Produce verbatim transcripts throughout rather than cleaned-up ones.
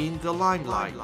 in the limelight.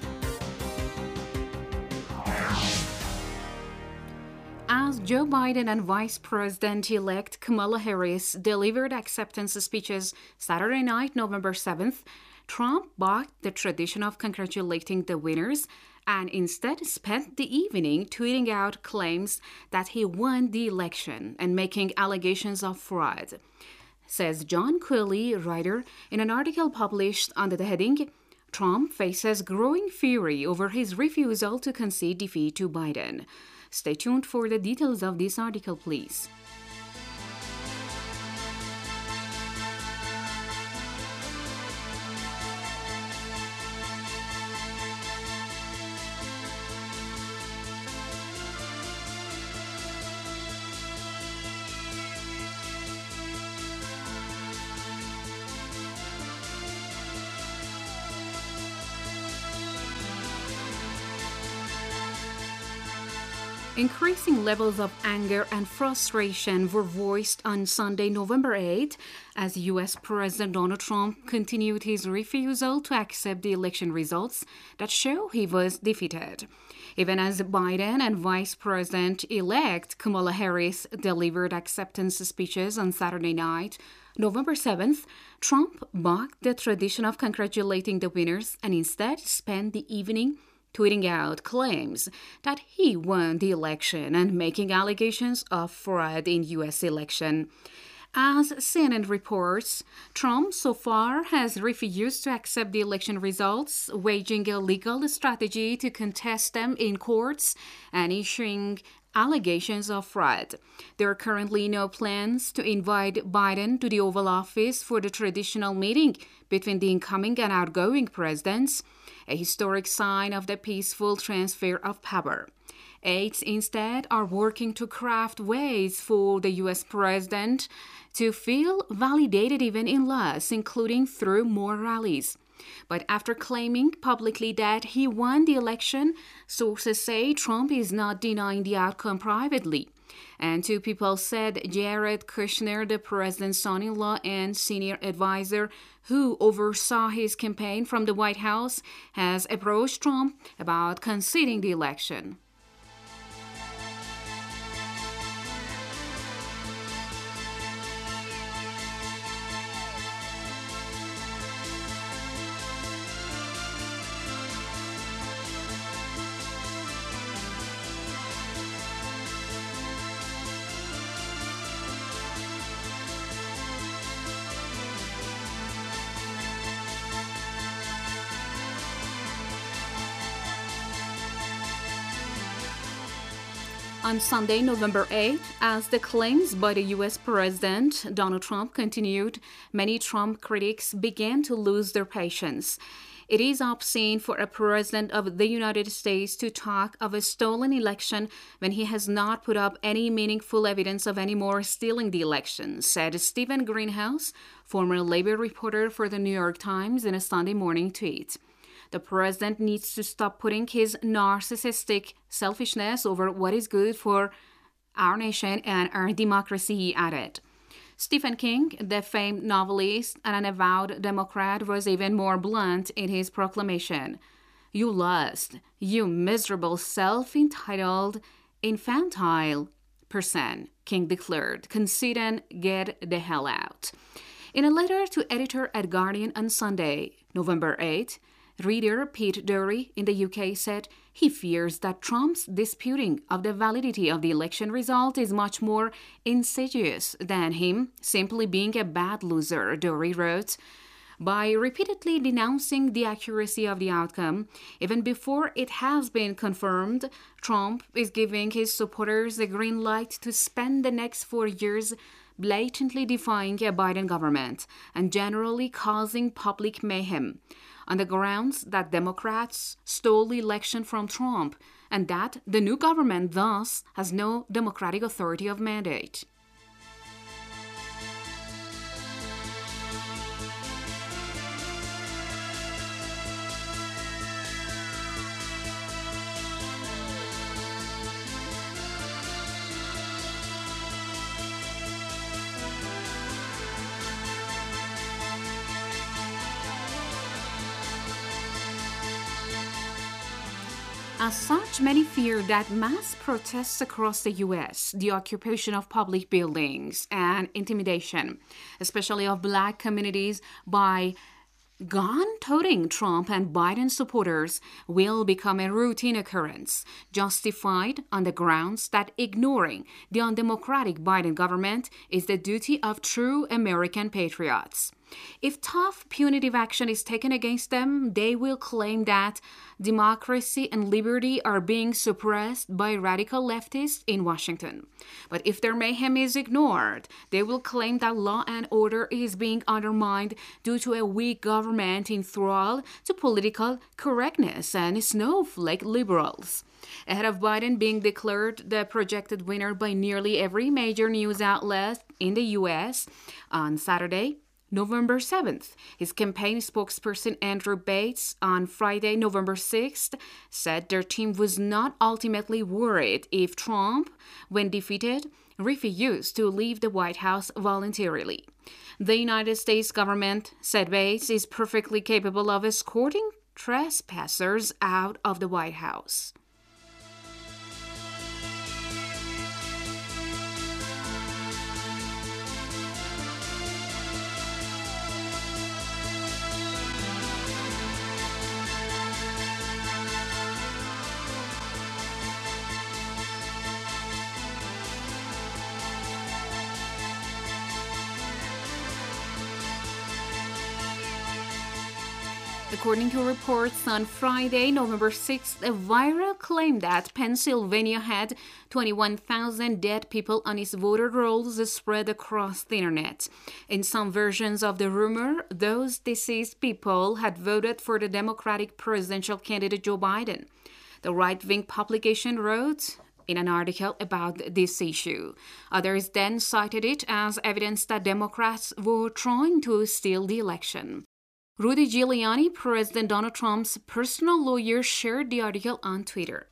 As Joe Biden and Vice President-elect Kamala Harris delivered acceptance speeches Saturday night, November seventh, Trump bucked the tradition of congratulating the winners and instead spent the evening tweeting out claims that he won the election and making allegations of fraud. Says John Quilly, writer, in an article published under the heading, Trump faces growing fury over his refusal to concede defeat to Biden. Stay tuned for the details of this article, please. Increasing levels of anger and frustration were voiced on Sunday, November eighth, as U S President Donald Trump continued his refusal to accept the election results that show he was defeated. Even as Biden and Vice President-elect Kamala Harris delivered acceptance speeches on Saturday night, November seventh, Trump bucked the tradition of congratulating the winners and instead spent the evening tweeting out claims that he won the election and making allegations of fraud in U S election. As C N N reports, Trump so far has refused to accept the election results, waging a legal strategy to contest them in courts and issuing allegations of fraud. There are currently no plans to invite Biden to the Oval Office for the traditional meeting between the incoming and outgoing presidents, a historic sign of the peaceful transfer of power. Aides instead are working to craft ways for the U S president to feel validated even in less, including through more rallies. But after claiming publicly that he won the election, sources say Trump is not denying the outcome privately. And two people said Jared Kushner, the president's son-in-law and senior advisor who oversaw his campaign from the White House, has approached Trump about conceding the election. On Sunday, November eighth, as the claims by the U S President Donald Trump continued, many Trump critics began to lose their patience. It is obscene for a president of the United States to talk of a stolen election when he has not put up any meaningful evidence of any more stealing the election, said Stephen Greenhouse, former labor reporter for the New York Times, in a Sunday morning tweet. The president needs to stop putting his narcissistic selfishness over what is good for our nation and our democracy, he added. Stephen King, the famed novelist and an avowed Democrat, was even more blunt in his proclamation. "You lost, you miserable self-entitled, infantile person," King declared. "Concede and get the hell out." In a letter to editor at Guardian on Sunday, November eighth, reader Pete Dury in the U K said he fears that Trump's disputing of the validity of the election result is much more insidious than him simply being a bad loser, Dury wrote. By repeatedly denouncing the accuracy of the outcome, even before it has been confirmed, Trump is giving his supporters a green light to spend the next four years blatantly defying a Biden government and generally causing public mayhem, on the grounds that Democrats stole the election from Trump and that the new government thus has no democratic authority of mandate. As such, many fear that mass protests across the U S, the occupation of public buildings, and intimidation, especially of black communities, by gun-toting Trump and Biden supporters will become a routine occurrence, justified on the grounds that ignoring the undemocratic Biden government is the duty of true American patriots. If tough punitive action is taken against them, they will claim that democracy and liberty are being suppressed by radical leftists in Washington. But if their mayhem is ignored, they will claim that law and order is being undermined due to a weak government in thrall to political correctness and snowflake liberals. Ahead of Biden being declared the projected winner by nearly every major news outlet in the U S on Saturday, November seventh. His campaign spokesperson Andrew Bates on Friday, November sixth, said their team was not ultimately worried if Trump, when defeated, refused to leave the White House voluntarily. The United States government, said Bates, is perfectly capable of escorting trespassers out of the White House. According to reports on Friday, November sixth, a viral claim that Pennsylvania had twenty-one thousand dead people on its voter rolls spread across the internet. In some versions of the rumor, those deceased people had voted for the Democratic presidential candidate Joe Biden. The right-wing publication wrote in an article about this issue. Others then cited it as evidence that Democrats were trying to steal the election. Rudy Giuliani, President Donald Trump's personal lawyer, shared the article on Twitter.